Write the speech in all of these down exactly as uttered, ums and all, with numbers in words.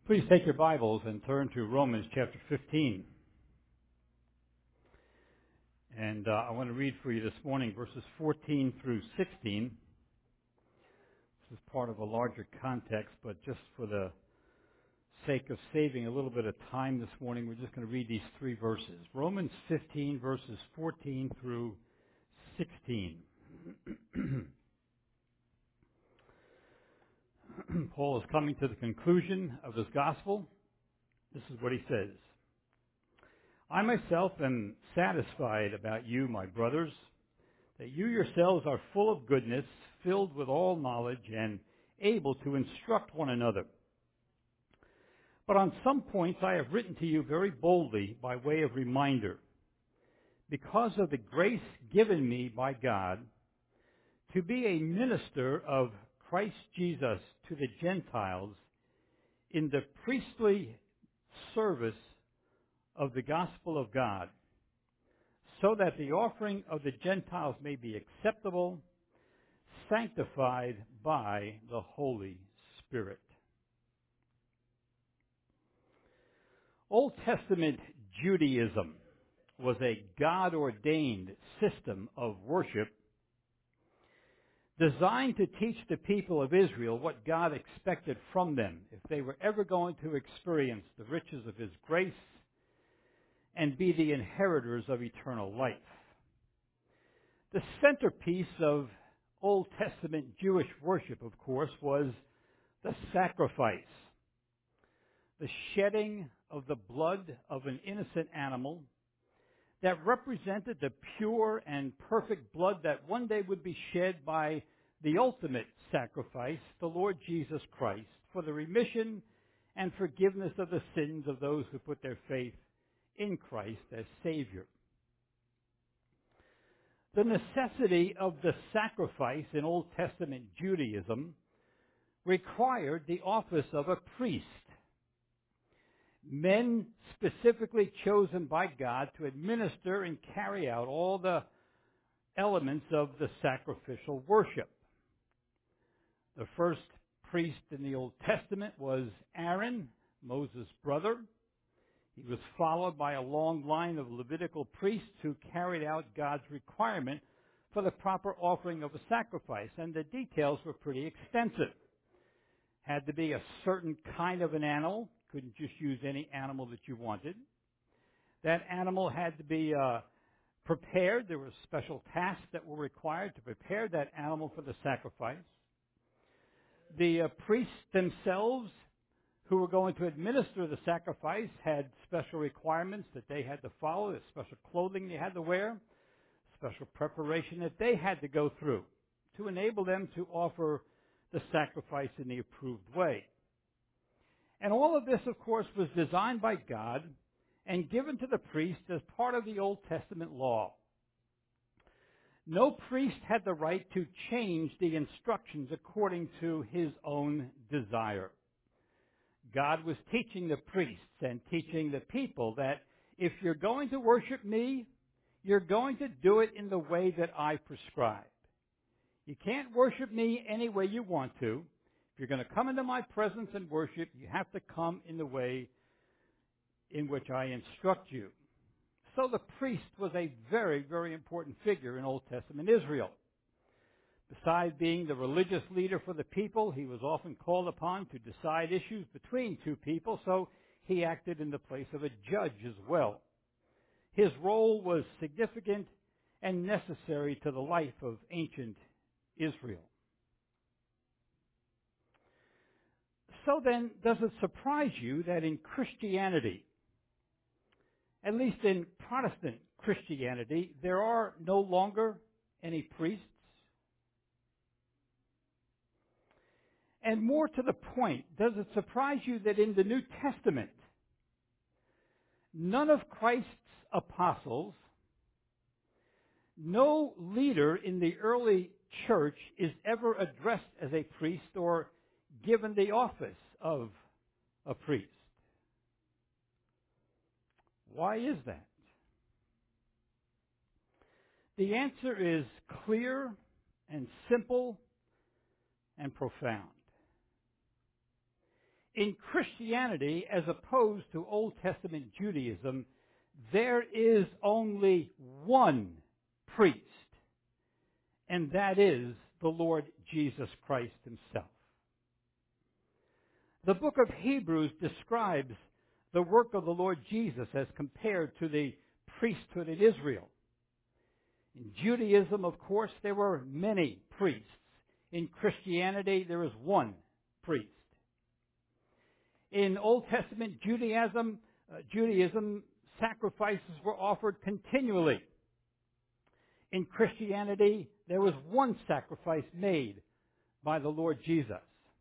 Please take your Bibles and turn to Romans chapter fifteen. And uh, I want to read for you this morning verses fourteen through sixteen. This is part of a larger context, but just for the sake of saving a little bit of time this morning, we're just going to read these three verses. Romans fifteen, verses fourteen through sixteen. Paul is coming to the conclusion of his gospel. This is what he says. I myself am satisfied about you, my brothers, that you yourselves are full of goodness, filled with all knowledge, and able to instruct one another. But on some points I have written to you very boldly by way of reminder, because of the grace given me by God to be a minister of Christ Jesus to the Gentiles in the priestly service of the gospel of God, so that the offering of the Gentiles may be acceptable, sanctified by the Holy Spirit. Old Testament Judaism was a God-ordained system of worship designed to teach the people of Israel what God expected from them if they were ever going to experience the riches of His grace and be the inheritors of eternal life. The centerpiece of Old Testament Jewish worship, of course, was the sacrifice, the shedding of the blood of an innocent animal that represented the pure and perfect blood that one day would be shed by the ultimate sacrifice, the Lord Jesus Christ, for the remission and forgiveness of the sins of those who put their faith in Christ as Savior. The necessity of the sacrifice in Old Testament Judaism required the office of a priest, men specifically chosen by God to administer and carry out all the elements of the sacrificial worship. The first priest in the Old Testament was Aaron, Moses' brother. He was followed by a long line of Levitical priests who carried out God's requirement for the proper offering of a sacrifice, and the details were pretty extensive. Had to be a certain kind of an animal. Couldn't just use any animal that you wanted. That animal had to be uh, prepared. There were special tasks that were required to prepare that animal for the sacrifice. The uh, priests themselves, who were going to administer the sacrifice, had special requirements that they had to follow, the special clothing they had to wear, special preparation that they had to go through to enable them to offer the sacrifice in the approved way. And all of this, of course, was designed by God and given to the priest as part of the Old Testament law. No priest had the right to change the instructions according to his own desire. God was teaching the priests and teaching the people that if you're going to worship me, you're going to do it in the way that I prescribe. You can't worship me any way you want to. If you're going to come into my presence and worship, you have to come in the way in which I instruct you. So the priest was a very, very important figure in Old Testament Israel. Besides being the religious leader for the people, he was often called upon to decide issues between two people, so he acted in the place of a judge as well. His role was significant and necessary to the life of ancient Israel. So then, does it surprise you that in Christianity, at least in Protestant Christianity, there are no longer any priests? And more to the point, does it surprise you that in the New Testament, none of Christ's apostles, no leader in the early church is ever addressed as a priest or given the office of a priest? Why is that? The answer is clear and simple and profound. In Christianity, as opposed to Old Testament Judaism, there is only one priest, and that is the Lord Jesus Christ himself. The book of Hebrews describes the work of the Lord Jesus as compared to the priesthood in Israel. In Judaism, of course, there were many priests. In Christianity, there is one priest. In Old Testament Judaism, uh, Judaism, sacrifices were offered continually. In Christianity, there was one sacrifice made by the Lord Jesus.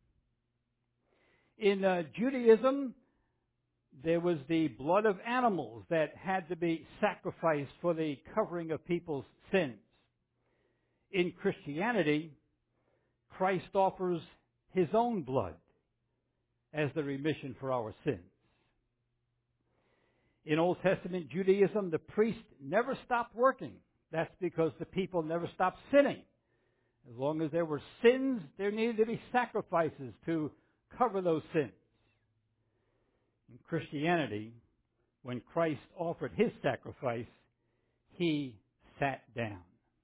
In uh, Judaism, there was the blood of animals that had to be sacrificed for the covering of people's sins. In Christianity, Christ offers his own blood as the remission for our sins. In Old Testament Judaism, the priest never stopped working. That's because the people never stopped sinning. As long as there were sins, there needed to be sacrifices to cover those sins. In Christianity, when Christ offered his sacrifice, he sat down.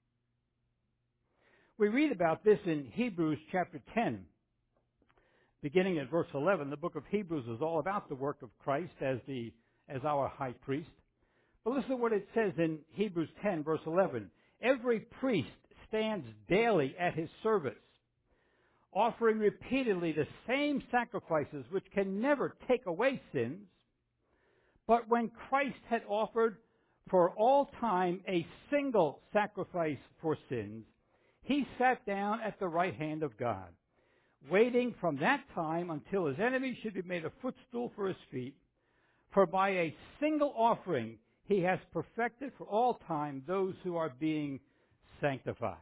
We read about this in Hebrews chapter ten. Beginning at verse eleven, the book of Hebrews is all about the work of Christ as the as our high priest. But listen to what it says in Hebrews ten, verse eleven. Every priest stands daily at his service, offering repeatedly the same sacrifices which can never take away sins. But when Christ had offered for all time a single sacrifice for sins, he sat down at the right hand of God, waiting from that time until his enemies should be made a footstool for his feet. For by a single offering he has perfected for all time those who are being sanctified.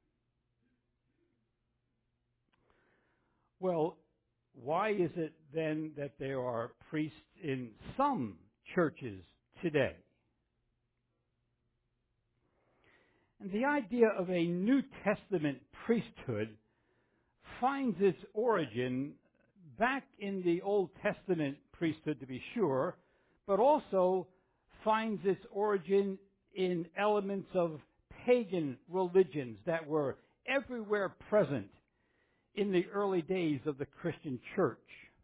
Well, why is it then that there are priests in some churches today? And the idea of a New Testament priesthood finds its origin back in the Old Testament priesthood, to be sure, but also finds its origin in elements of pagan religions that were everywhere present in the early days of the Christian church.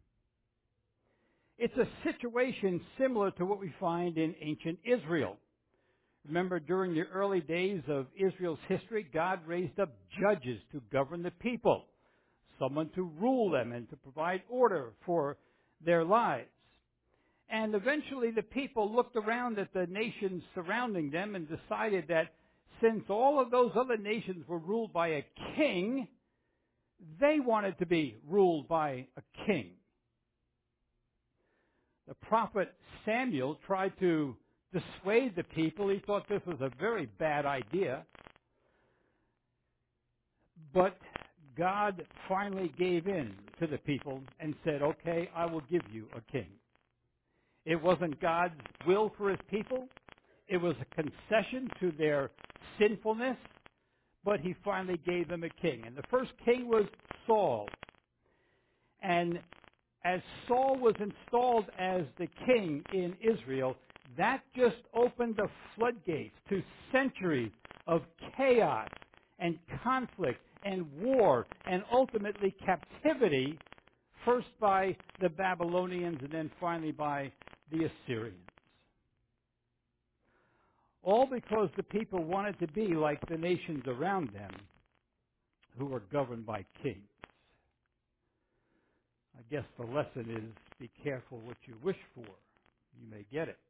It's a situation similar to what we find in ancient Israel. Remember, during the early days of Israel's history, God raised up judges to govern the people, someone to rule them and to provide order for their lives. And eventually the people looked around at the nations surrounding them and decided that since all of those other nations were ruled by a king, they wanted to be ruled by a king. The prophet Samuel tried to dissuade the people. He thought this was a very bad idea. But God finally gave in to the people and said, okay, I will give you a king. It wasn't God's will for his people. It was a concession to their sinfulness, but he finally gave them a king. And the first king was Saul. And as Saul was installed as the king in Israel, that just opened the floodgates to centuries of chaos and conflict and war and ultimately captivity, first by the Babylonians and then finally by the Assyrians. All because the people wanted to be like the nations around them who were governed by kings. I guess the lesson is be careful what you wish for. You may get it.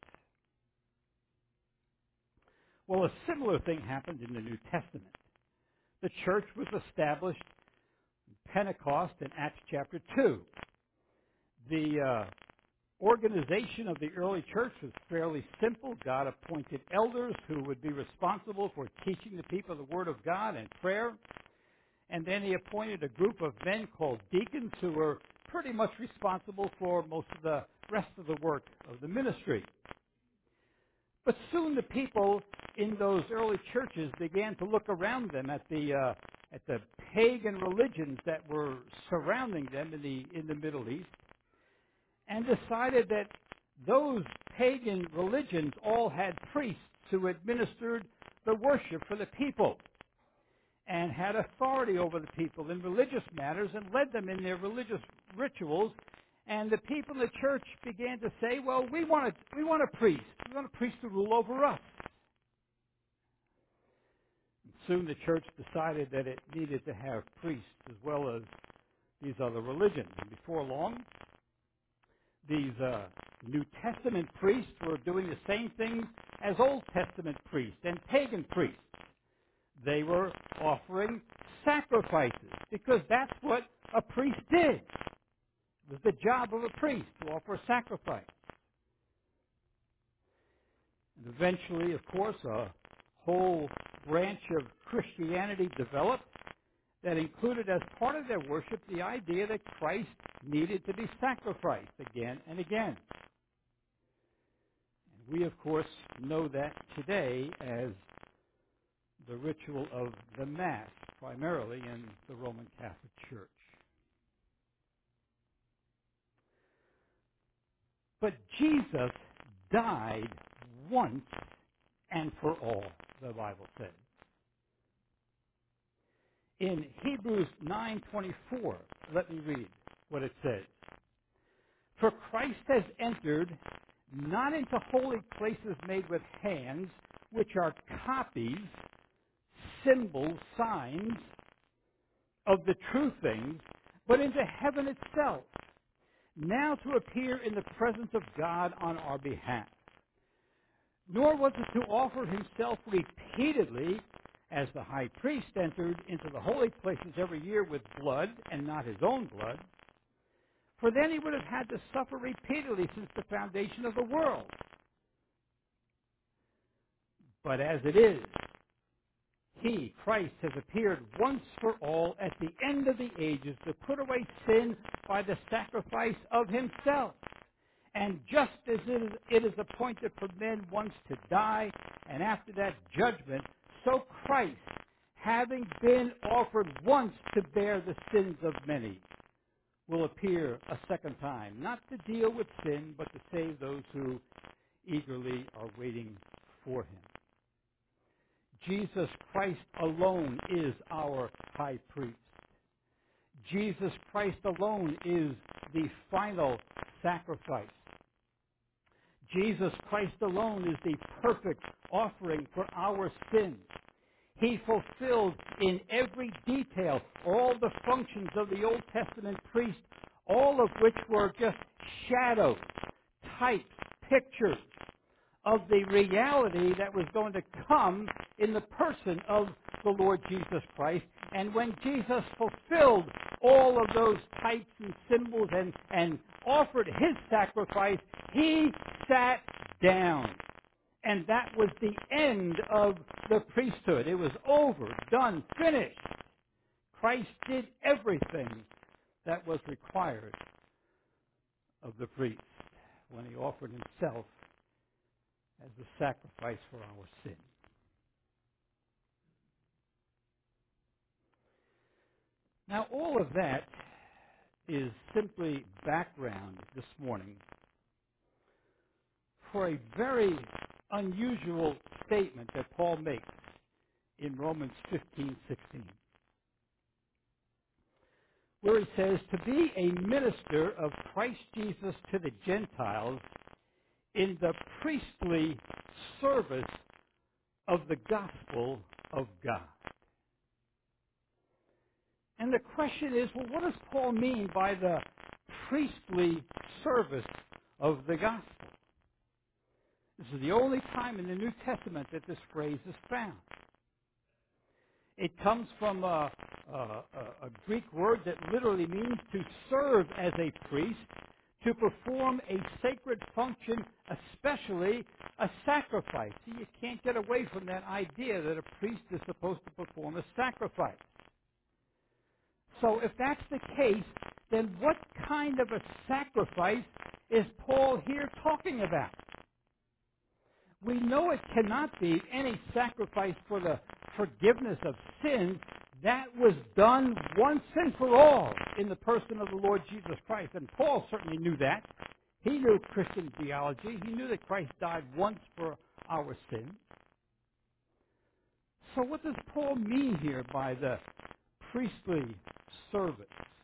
Well, a similar thing happened in the New Testament. The church was established in Pentecost in Acts chapter two. The uh, organization of the early church was fairly simple. God appointed elders who would be responsible for teaching the people the Word of God and prayer. And then he appointed a group of men called deacons who were pretty much responsible for most of the rest of the work of the ministry. But soon the people in those early churches began to look around them at the uh, at the pagan religions that were surrounding them in the in the Middle East, and decided that those pagan religions all had priests who administered the worship for the people and had authority over the people in religious matters and led them in their religious rituals. And the people in the church began to say, well, we want a, we want a priest. We want a priest to rule over us. And soon the church decided that it needed to have priests as well as these other religions. And before long, these uh, New Testament priests were doing the same things as Old Testament priests and pagan priests. They were offering sacrifices because that's what a priest did. It was the job of a priest to offer a sacrifice. And eventually, of course, a whole branch of Christianity developed that included as part of their worship the idea that Christ needed to be sacrificed again and again. And we, of course, know that today as the ritual of the Mass, primarily in the Roman Catholic Church. But Jesus died once and for all, the Bible says. In Hebrews nine twenty-four, let me read what it says. For Christ has entered not into holy places made with hands, which are copies, symbols, signs of the true things, but into heaven itself, now to appear in the presence of God on our behalf. Nor was it to offer himself repeatedly, as the high priest entered into the holy places every year with blood and not his own blood, for then he would have had to suffer repeatedly since the foundation of the world. But as it is, he, Christ, has appeared once for all at the end of the ages to put away sin by the sacrifice of himself. And just as it is, it is appointed for men once to die, and after that judgment, so Christ, having been offered once to bear the sins of many, will appear a second time, not to deal with sin, but to save those who eagerly are waiting for him. Jesus Christ alone is our high priest. Jesus Christ alone is the final sacrifice. Jesus Christ alone is the perfect offering for our sins. He fulfilled in every detail all the functions of the Old Testament priest, all of which were just shadows, types, pictures of the reality that was going to come in the person of the Lord Jesus Christ. And when Jesus fulfilled all of those types and symbols and, and offered his sacrifice, he sat down. And that was the end of the priesthood. It was over, done, finished. Christ did everything that was required of the priest when he offered himself as the sacrifice for our sin. Now, all of that is simply background this morning for a very unusual statement that Paul makes in Romans fifteen sixteen, where he says, to be a minister of Christ Jesus to the Gentiles in the priestly service of the gospel of God. And the question is, well, what does Paul mean by the priestly service of the gospel? This is the only time in the New Testament that this phrase is found. It comes from a, a, a Greek word that literally means to serve as a priest, to perform a sacred function, especially a sacrifice. See, you can't get away from that idea that a priest is supposed to perform a sacrifice. So if that's the case, then what kind of a sacrifice is Paul here talking about? We know it cannot be any sacrifice for the forgiveness of sins. That was done once and for all in the person of the Lord Jesus Christ. And Paul certainly knew that. He knew Christian theology. He knew that Christ died once for our sins. So what does Paul mean here by the priestly service?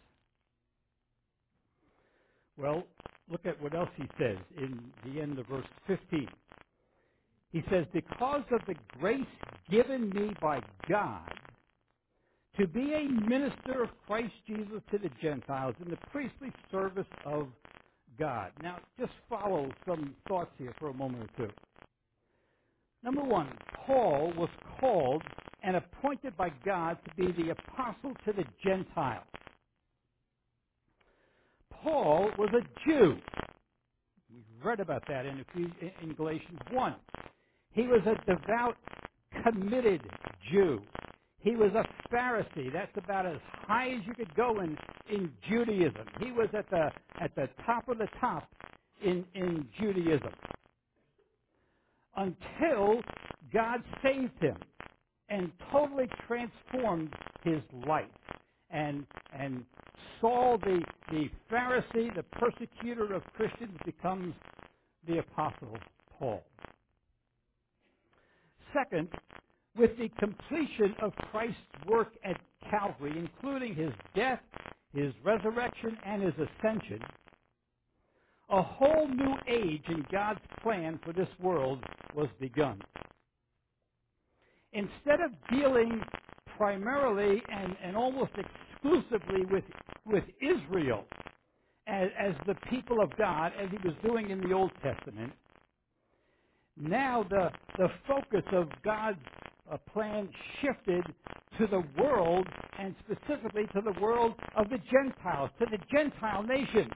Well, look at what else he says in the end of verse fifteen. He says, because of the grace given me by God to be a minister of Christ Jesus to the Gentiles in the priestly service of God. Now, just follow some thoughts here for a moment or two. Number one, Paul was called and appointed by God to be the apostle to the Gentiles. Paul was a Jew. We read about that in, in Galatians one. He was a devout, committed Jew. He was a Pharisee. That's about as high as you could go in, in Judaism. He was at the at the top of the top in, in Judaism. Until God saved him and totally transformed his life. And and Saul, the, the Pharisee, the persecutor of Christians, becomes the Apostle Paul. Second, with the completion of Christ's work at Calvary, including his death, his resurrection, and his ascension, a whole new age in God's plan for this world was begun. Instead of dealing primarily and, and almost exclusively with, with Israel as, as the people of God, as he was doing in the Old Testament, now the, the focus of God's uh, plan shifted to the world, and specifically to the world of the Gentiles, to the Gentile nations.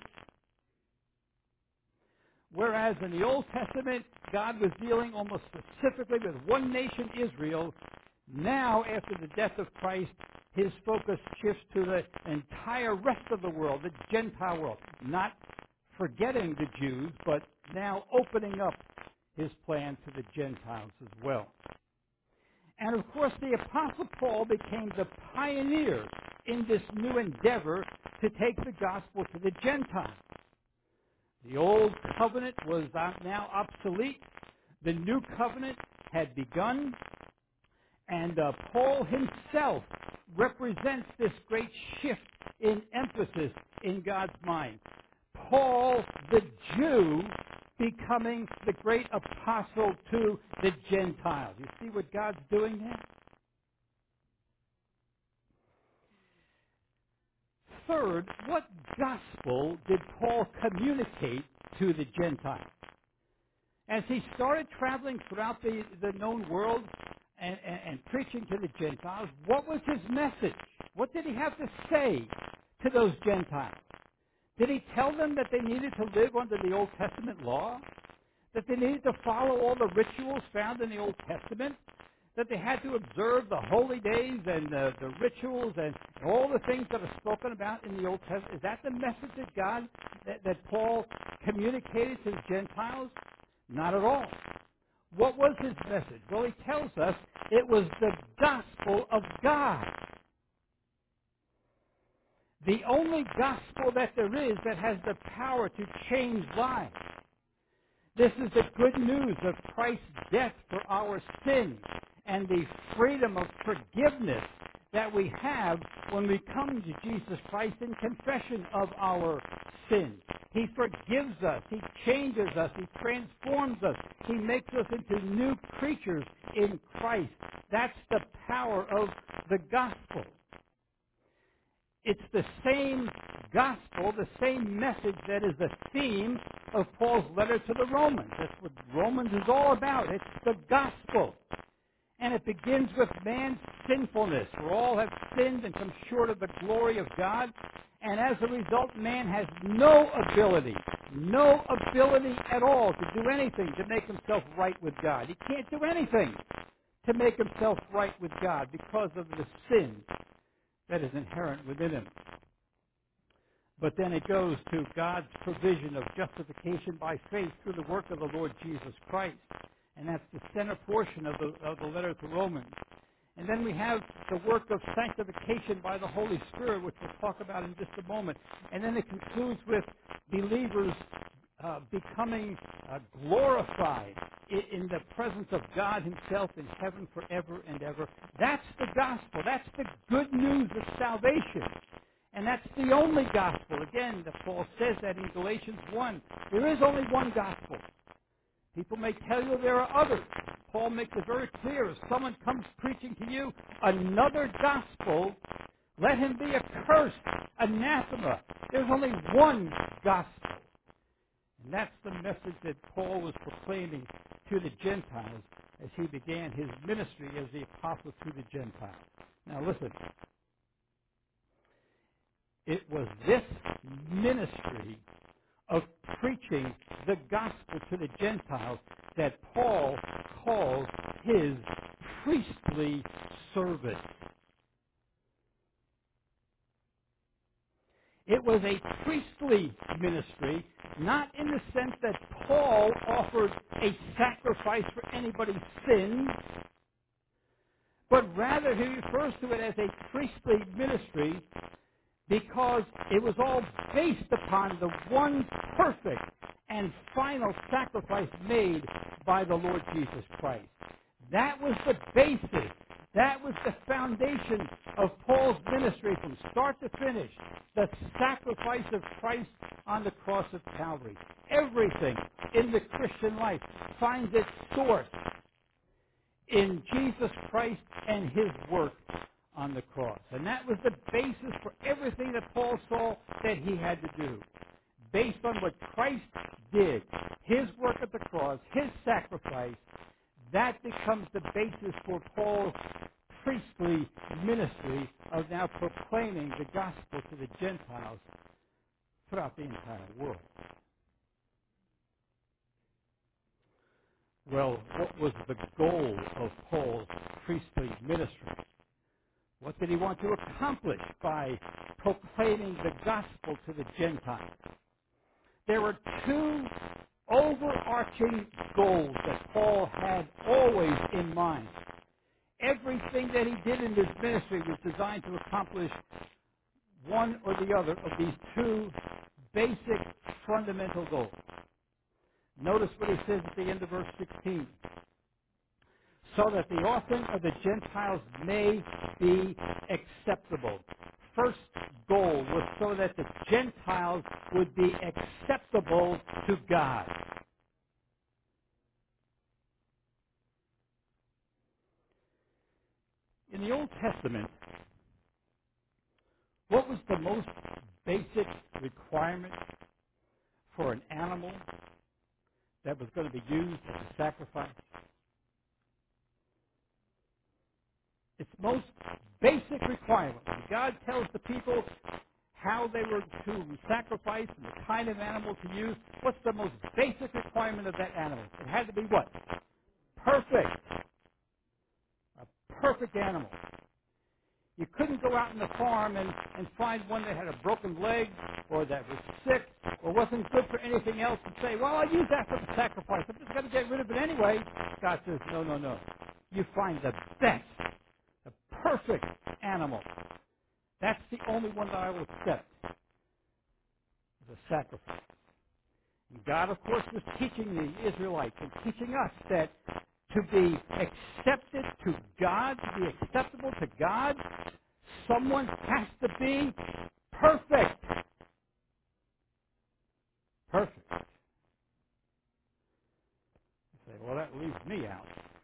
Whereas in the Old Testament, God was dealing almost specifically with one nation, Israel. Now, after the death of Christ, his focus shifts to the entire rest of the world, the Gentile world. Not forgetting the Jews, but now opening up his plan to the Gentiles as well. And of course, the Apostle Paul became the pioneer in this new endeavor to take the gospel to the Gentiles. The old covenant was now obsolete. The new covenant had begun. And uh, Paul himself represents this great shift in emphasis in God's mind. Paul, the Jew, becoming the great apostle to the Gentiles. You see what God's doing there? Third, what gospel did Paul communicate to the Gentiles? As he started traveling throughout the, the known world and, and, and preaching to the Gentiles, what was his message? What did he have to say to those Gentiles? Did he tell them that they needed to live under the Old Testament law? That they needed to follow all the rituals found in the Old Testament? That they had to observe the holy days and the, the rituals and all the things that are spoken about in the Old Testament? Is that the message that God, that, that Paul communicated to the Gentiles? Not at all. What was his message? Well, he tells us it was the gospel of God. The only gospel that there is that has the power to change lives. This is the good news of Christ's death for our sins and the freedom of forgiveness that we have when we come to Jesus Christ in confession of our sins. He forgives us. He changes us. He transforms us. He makes us into new creatures in Christ. That's the power of the gospel. It's the same gospel, the same message that is the theme of Paul's letter to the Romans. That's what Romans is all about. It's the gospel. And it begins with man's sinfulness. For all have sinned and come short of the glory of God. And as a result, man has no ability, no ability at all to do anything to make himself right with God. He can't do anything to make himself right with God because of the sin that is inherent within him. But then it goes to God's provision of justification by faith through the work of the Lord Jesus Christ. And that's the center portion of the, of the letter to Romans. And then we have the work of sanctification by the Holy Spirit, which we'll talk about in just a moment. And then it concludes with believers uh, becoming uh, glorified in, in the presence of God himself in heaven forever and ever. That's the gospel. That's the good news of salvation. And that's the only gospel. Again, the Paul says that in Galatians one. There is only one gospel. People may tell you there are others. Paul makes it very clear. If someone comes preaching to you another gospel, let him be accursed, anathema. There's only one gospel. And that's the message that Paul was proclaiming to the Gentiles as he began his ministry as the apostle to the Gentiles. Now listen, it was this ministry of preaching the gospel to the Gentiles that Paul calls his priestly service. It was a priestly ministry, not in the sense that Paul offered a sacrifice for anybody's sins, but rather he refers to it as a priestly ministry because it was all based upon the one perfect and final sacrifice made by the Lord Jesus Christ. That was the basis. That was the foundation of Paul's ministry from start to finish, the sacrifice of Christ on the cross of Calvary. Everything in the Christian life finds its source in Jesus Christ and his work on the cross. And that was the basis for everything that Paul saw that he had to do. Based on what Christ did, his work at the cross, his sacrifice, that becomes the basis for Paul's priestly ministry of now proclaiming the gospel to the Gentiles throughout the entire world. Well, what was the goal of Paul's priestly ministry? What did he want to accomplish by proclaiming the gospel to the Gentiles? There were two overarching goals that Paul had always in mind. Everything that he did in this ministry was designed to accomplish one or the other of these two basic fundamental goals. Notice what he says at the end of verse sixteen. So that the offering of the Gentiles may be acceptable. First goal was so that the Gentiles would be acceptable to God. In the Old Testament, what was the most basic requirement for an animal that was going to be used as a sacrifice? Its most basic requirement. When God tells the people how they were to sacrifice and the kind of animal to use, what's the most basic requirement of that animal? It had to be what? Perfect. A perfect animal. You couldn't go out in the farm and, and find one that had a broken leg or that was sick or wasn't good for anything else and say, well, I'll use that for the sacrifice. I'm just going to get rid of it anyway. God says, no, no, no. You find the best, the perfect animal. That's the only one that I will accept as a sacrifice. And God, of course, was teaching the Israelites and teaching us that to be accepted to God, to be acceptable to God, someone has to be perfect. Perfect. You say, well, that leaves me out.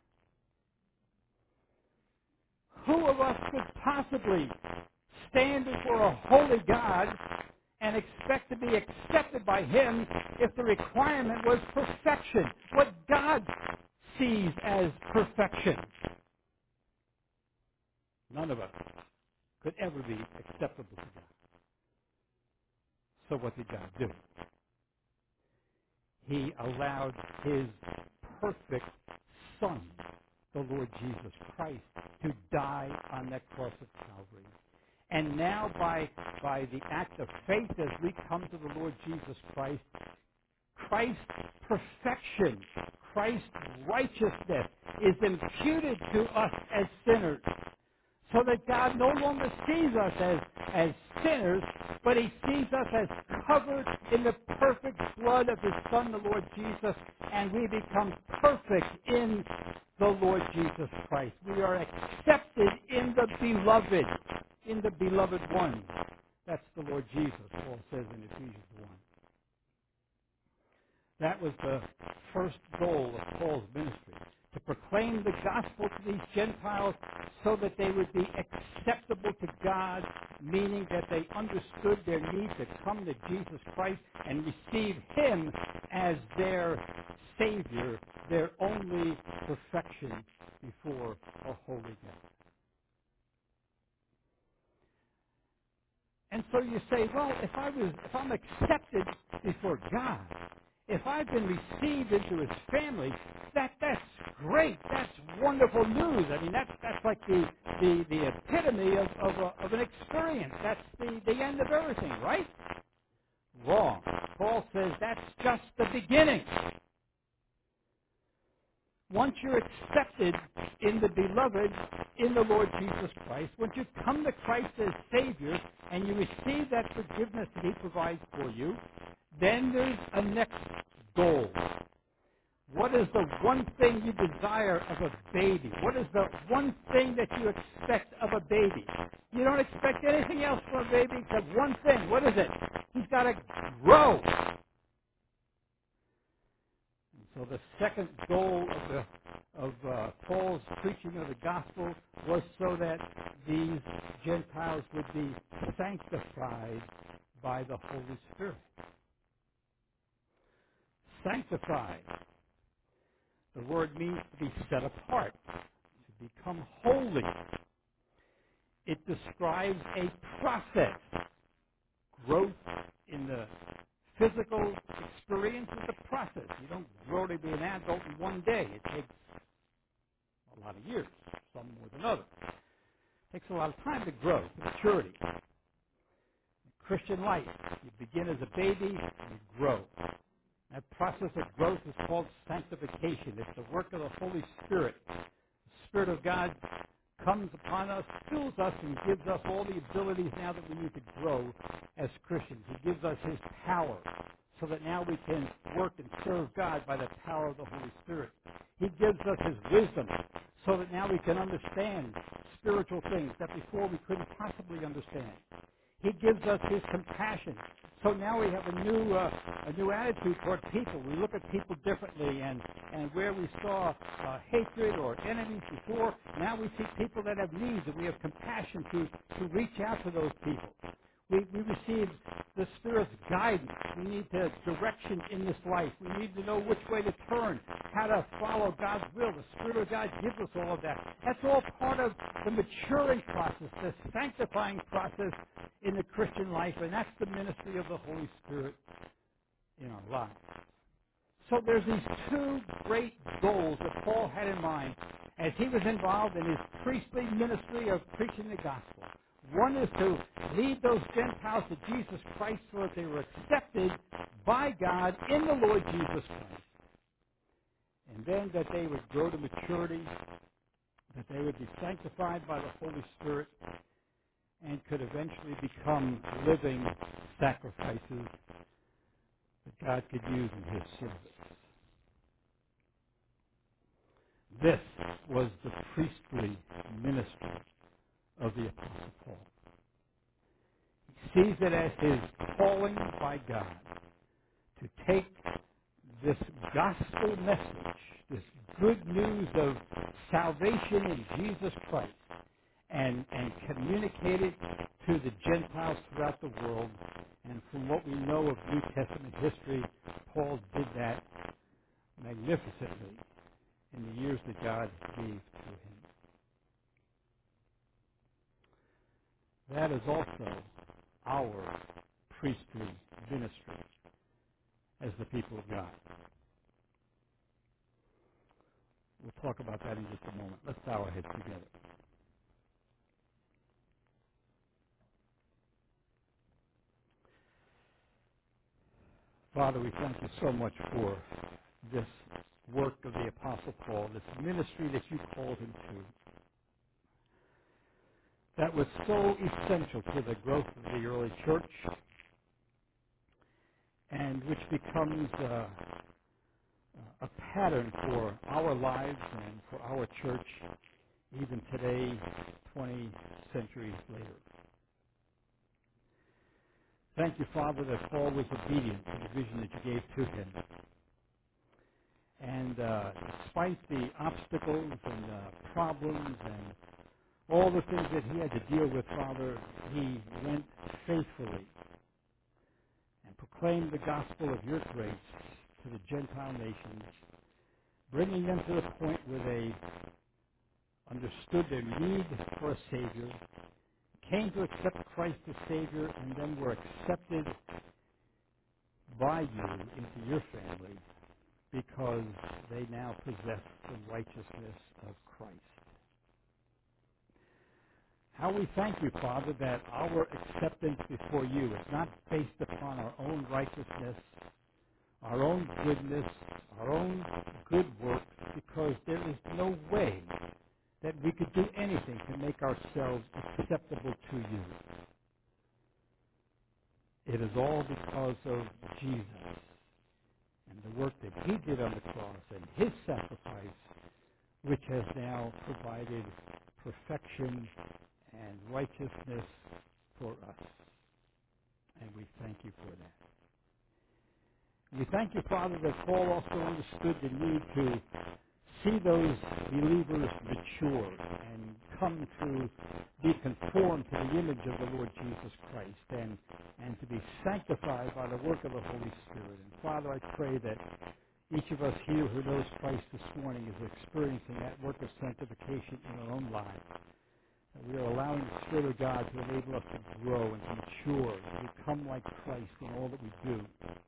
Who of us could possibly stand before a holy God and expect to be accepted by him if the requirement was perfection? What God sees as perfection. None of us could ever be acceptable to God. So what did God do? He allowed his perfect Son, the Lord Jesus Christ, to die on that cross of Calvary. And now by, by the act of faith as we come to the Lord Jesus Christ, Christ's perfection, Christ's righteousness is imputed to us as sinners, So that God no longer sees us as, as sinners, but he sees us as covered in the perfect blood of his Son, the Lord Jesus, and we become perfect in the Lord Jesus Christ. We are accepted in the beloved, in the beloved one. That's the Lord Jesus, Paul says in Ephesians one. That was the first goal of Paul's ministry, to proclaim the gospel to these Gentiles so that they would be acceptable to God, meaning that they understood their need to come to Jesus Christ and receive him as their Savior, their only perfection before a holy God. And so you say, well, if I was, if I'm accepted before God, if I've been received into his family, that that's great. That's wonderful news. I mean, that's that's like the the, the epitome of of, a, of an experience. That's the the end of everything, right? Wrong. Paul says that's just the beginning. Once you're accepted in the beloved, in the Lord Jesus Christ, once you come to Christ as Savior and you receive that forgiveness that he provides for you, then there's a next goal. What is the one thing you desire of a baby? What is the one thing that you expect of a baby? You don't expect anything else from a baby except one thing. What is it? He's got to grow. So the second goal of, the, of uh, Paul's preaching of the gospel was so that these Gentiles would be sanctified by the Holy Spirit. Sanctified. The word means to be set apart, to become holy. It describes a process. Growth in the physical experience is a process. You don't grow to be an adult in one day. It takes a lot of years, some more than others. It takes a lot of time to grow to maturity. Christian life, you begin as a baby, you grow. That process of growth is called sanctification. It's the work of the Holy Spirit. The Spirit of God comes upon us, fills us, and gives us all the abilities now that we need to grow as Christians. He gives us his power so that now we can work and serve God by the power of the Holy Spirit. He gives us his wisdom so that now we can understand spiritual things that before we couldn't possibly understand. He gives us his compassion. So now we have a new uh, a new attitude toward people. We look at people differently, and, and where we saw uh, hatred or enemies before, now we see people that have needs, and we have compassion to, to reach out to those people. We, we receive the Spirit's guidance. We need the direction in this life. We need to know which way to turn, how to follow God's will. The Spirit of God gives us all of that. That's all part of the maturing process, the sanctifying process in the Christian life, and that's the ministry of the Holy Spirit in our lives. So there's these two great goals that Paul had in mind as he was involved in his priestly ministry of preaching the gospel. One is to lead those Gentiles to Jesus Christ so that they were accepted by God in the Lord Jesus Christ. And then that they would grow to maturity, that they would be sanctified by the Holy Spirit, and could eventually become living sacrifices that God could use in his service. This was the priestly ministry of the Apostle Paul. He sees it as his calling by God to take this gospel message, this good news of salvation in Jesus Christ, and, and communicate it to the Gentiles throughout the world. And from what we know of New Testament history, Paul did that magnificently in the years that God gave to him. That is also our priestly ministry as the people of God. We'll talk about that in just a moment. Let's bow our heads together. Father, we thank you so much for this work of the Apostle Paul, this ministry that you called him to. that was so essential to the growth of the early church and which becomes uh, a pattern for our lives and for our church even today, twenty centuries later. Thank you, Father, that Paul was obedient to the vision that you gave to him. And uh, despite the obstacles and uh, problems and all the things that he had to deal with, Father, he went faithfully and proclaimed the gospel of your grace to the Gentile nations, bringing them to the point where they understood their need for a Savior, came to accept Christ as Savior, and then were accepted by you into your family because they now possess the righteousness of Christ. How we thank you, Father, that our acceptance before you is not based upon our own righteousness, our own goodness, our own good works, because there is no way that we could do anything to make ourselves acceptable to you. It is all because of Jesus and the work that he did on the cross and his sacrifice, which has now provided perfection and righteousness for us. And we thank you for that. We thank you, Father, that Paul also understood the need to see those believers mature and come to be conformed to the image of the Lord Jesus Christ and, and to be sanctified by the work of the Holy Spirit. And Father, I pray that each of us here who knows Christ this morning is experiencing that work of sanctification in our own lives. That we are allowing the Spirit of God to enable us to grow and to mature, to become like Christ in all that we do.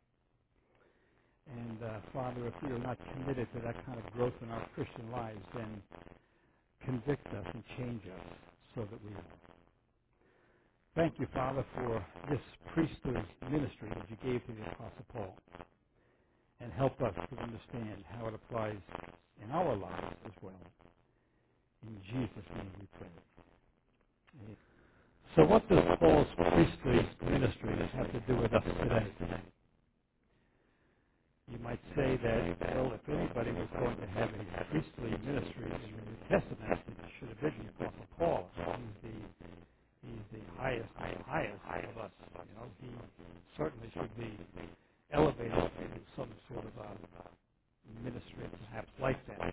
And uh, Father, if we are not committed to that kind of growth in our Christian lives, then convict us and change us so that we are. Thank you, Father, for this priesthood ministry that you gave to the Apostle Paul. And help us to understand how it applies in our lives as well. In Jesus' name we pray. Amen. So what does Paul's priestly ministry have to do with us today? You might say that, well, if anybody was going to have a priestly ministry in the New Testament, it should have been the Apostle Paul. He's the, he's the highest of the highest of us. You know, he certainly should be elevated to some sort of a ministry, perhaps like that.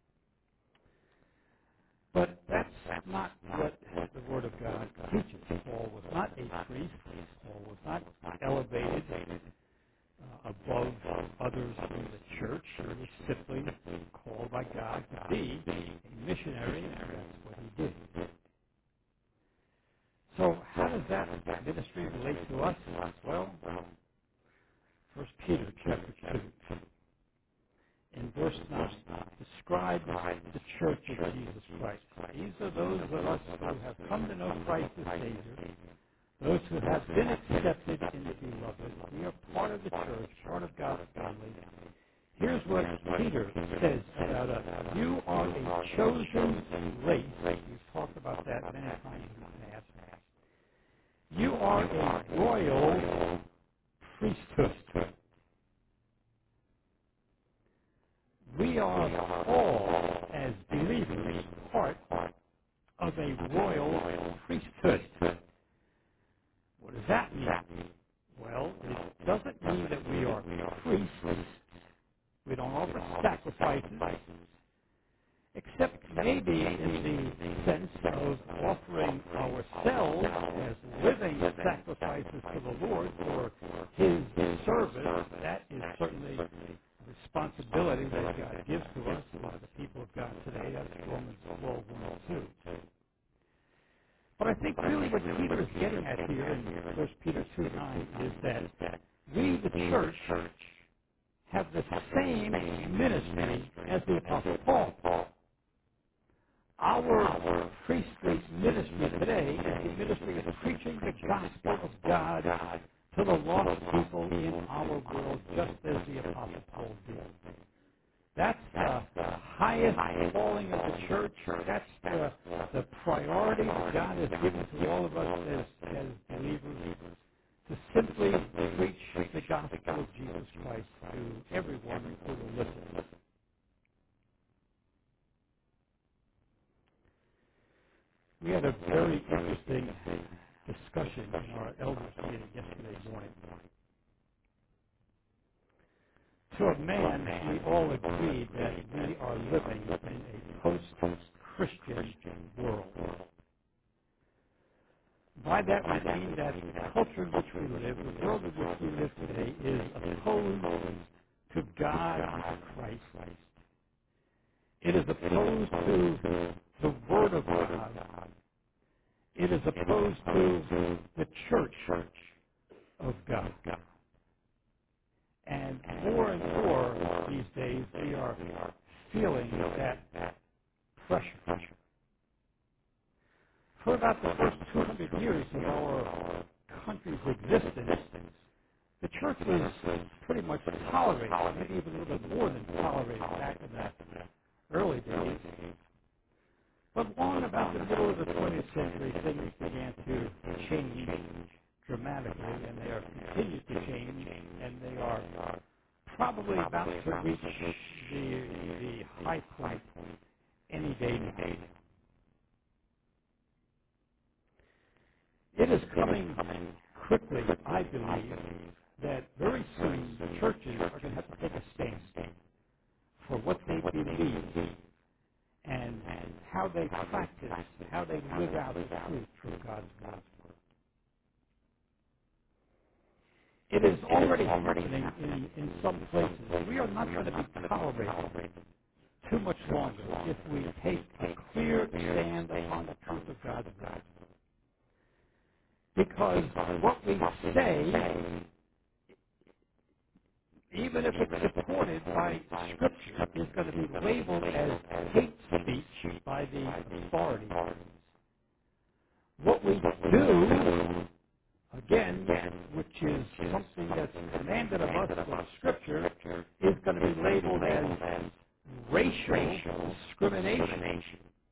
But that's not what the Word of God teaches. Paul was not a priest. Paul was not elevated uh, above others in the church. He was simply called by God to be a missionary, and that's what he did. So how does that ministry relate to us? Well, First Peter chapter two, in verse nine, describes the church of Jesus Christ. These are those of us who have come to know Christ as Savior, those who have been accepted in the Beloved. We are part of the church, part of God's family. Here's what Peter says about us. You are a chosen race. We've talked about that many times in the past. You are a royal priesthood. We are all, as believers, part of a royal priesthood. What does that mean? Well, it doesn't mean that we are priests. We don't offer sacrifices, except maybe in the sense of offering ourselves as living sacrifices to the Lord for His service. That is certainly a responsibility that God gives to us as the people of God today. That's Romans twelve, one and two. But I think really what Peter is getting at here in First Peter two nine is that we, the church, have the same ministry as the Apostle Paul. Our priestly ministry today is the ministry of preaching the gospel of God to the lost people in our world, just as the Apostle Paul did. That's the highest calling of the church. That's the, the priority. priority that God has given to all of us as, as believers to simply preach the gospel of Jesus Christ to everyone who will listen. We had a very interesting discussion in our elders meeting yesterday morning. To a man, we all agreed that we are living in a post-Christian world. By that we mean that the culture in which we live, the world in which we live today, is opposed to God and Christ. It is opposed to the Word of God. It is opposed to the Church of God. And more and more these days, we are feeling that pressure. For about the first two hundred years of our country's existence, the church was pretty much tolerated, maybe even a little bit more than tolerated back in the early days. But long about the middle of the twentieth century, things began to change dramatically, and they are continued to change, and they are probably about to reach the, the high point any day now. It is coming quickly, I believe, that very soon the churches are going to have to take a stand for what they believe and how they practice, how they live out the truth of God's Word. It is already happening in, in some places. We are not going to be tolerated too much longer if we take a clear stand upon the truth of God's Word. Because what we say, even if it's supported by Scripture, is going to be labeled as hate speech by the authorities. What we do, again, which is something that's commanded of us by Scripture, is going to be labeled as racial discrimination.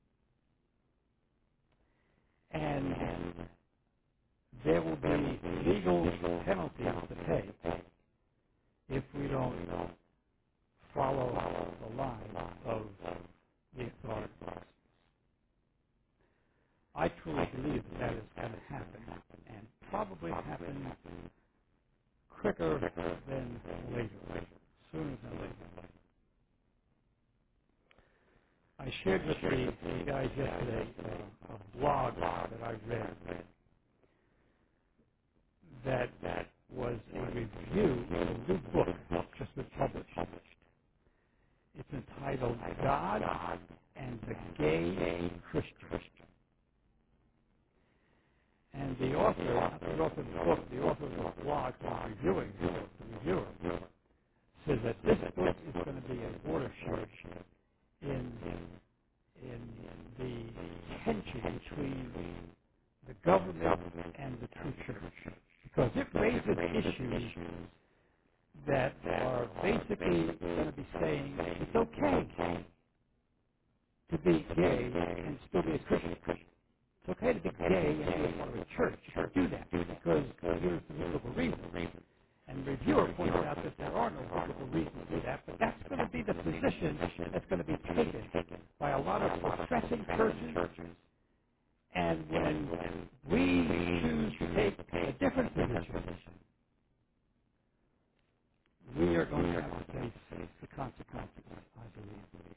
And there will be legal penalties to pay if we don't follow the line of the authorities. I truly believe that that is going to happen, and probably happen quicker than later, sooner than later. I shared with the, the guys yesterday uh, a blog that I read that that was a review of a new book just been published. It's entitled God and the Gay Christian. And the author, not the author of the book, the author of the blog was reviewing the reviewer, says that this book is going to be a watershed in, in the tension between the government and the true church. Because it raises issues that are basically going to be saying it's okay to be gay and still be a Christian. It's okay to be gay and be a part of a church. You can do that because here's the biblical reason. And the reviewer points out that there are no biblical reasons to do that, but that's going to be the position that's going to be taken by a lot of professing churches. And when we choose to take a different position, we are going to have to face the consequences, I believe.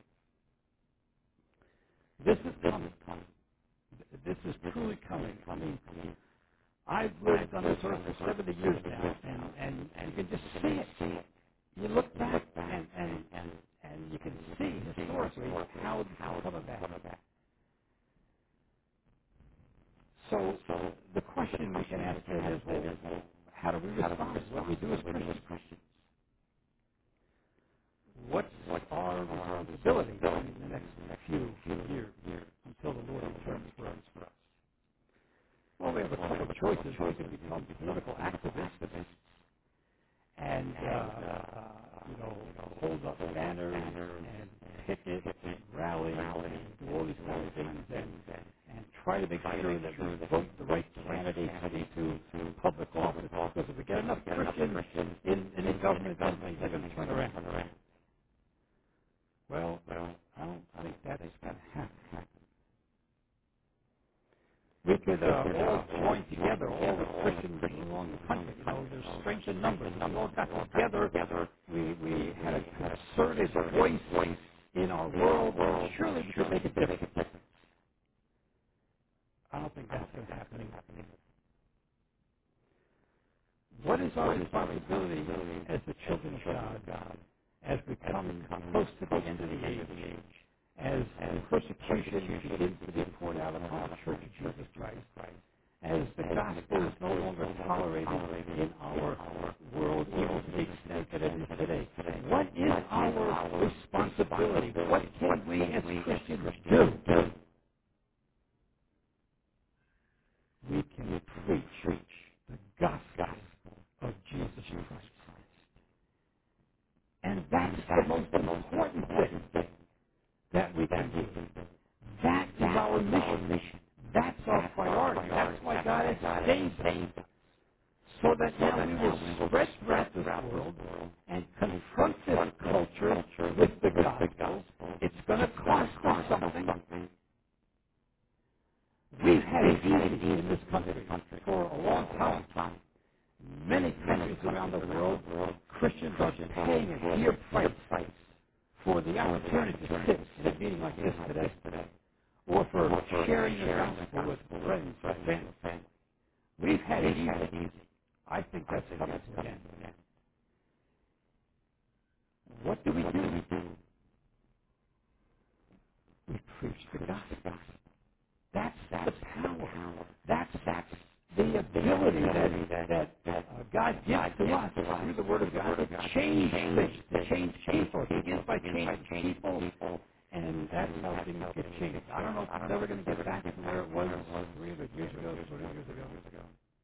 This is coming. This is truly coming. I mean, I've lived on this earth for seventy years now, and, and, and you can just see it. You look back, and, and, and, and you can see historically how it's come about. So, so the question we can ask then is, well, how do we respond? What we do as Christians? What's our responsibility in the next few years until the Lord returns for us? Well, we have a couple of choices. We can become political activists and, uh, uh, you know, hold up banners and picket and rally and do all these kind of things and, and try to make sure that we vote the right candidates into public office, because if we get enough Christians in, in the government, then things are going to turn around. Well, I don't think that's going to happen. We could uh, all join together, all the Christians along the country. You know, there's strength in numbers. We all got together. We we had a concerted voice in our world, and surely we could make a difference. I don't think that's going to happen. What is our responsibility as the children of God, as we come close to the end of the age, as persecution begins to be poured out upon the Church of Jesus Christ, as the gospel is no longer tolerated in our world, even to the extent that it is today? What is our responsibility? What can we as Christians do? We can preach the gospel of Jesus Christ. And that's the most important thing that we can do. That is our mission. That's our priority. That's why God has saved us. So that now we will spread throughout this world and confront this culture with the gospel. It's going to cost us something. We've had it easy in this country for a long time. Many countries around the world, Christians are paying a dear price for the opportunity to sit in a meeting like this today, or for sharing the gospel with friends or family. We've had it easy. I think that's coming to an end. What do we do? We preach the gospel. That's the power. That's that's the ability that that uh, God gives to us through the Word of God to change things, to change people. It begins by changing people, and that's how things get changed. I don't know if it's ever going to get back to where it was three hundred years ago, four hundred years ago.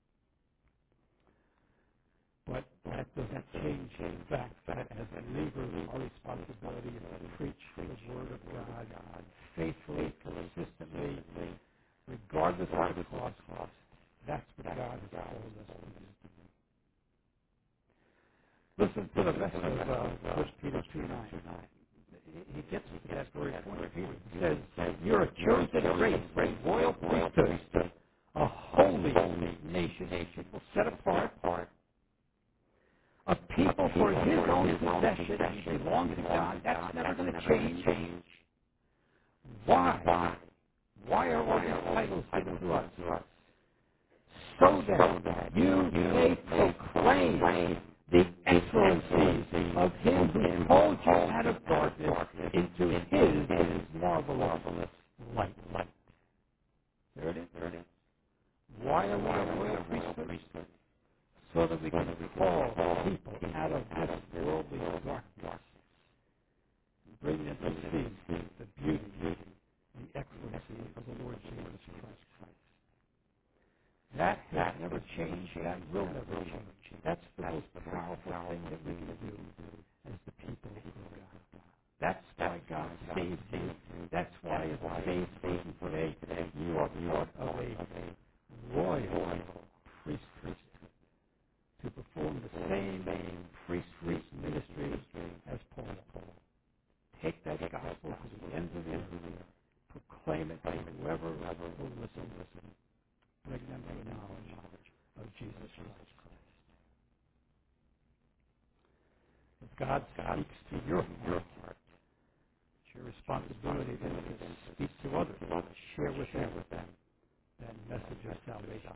But that doesn't change the fact that as believers, our responsibility is to preach the Word of God faithfully, consistently, regardless of the cost. That's what God has called us to do. Listen to the rest of uh, First Peter two nine. He gets to that very point. He says, "You're a chosen race, a royal priesthood, a holy nation, people set apart, a people for His own possession. You belong to God. That's never going to change. Why? Why are all these titles given to us? So that you may proclaim the excellencies of Him who called you out of darkness into His marvelous light." There it is. Why are we a royal priesthood? So that we can call people out of this worldly darkness, bring them to see the beauty, the excellency of the Lord Jesus Christ. That has never changed. That will never change. That's the most powerful thing that we can do as the people of God. That's why God saved you. That's why as a saved person today, you are part of a royal priesthood to perform the same priestly ministry as Paul. Take that gospel to the ends of the earth, proclaim it to whoever will listen, bring them to the knowledge of Jesus Christ. If God speaks to your heart, it's your responsibility then to speak to others, share with them that message of salvation.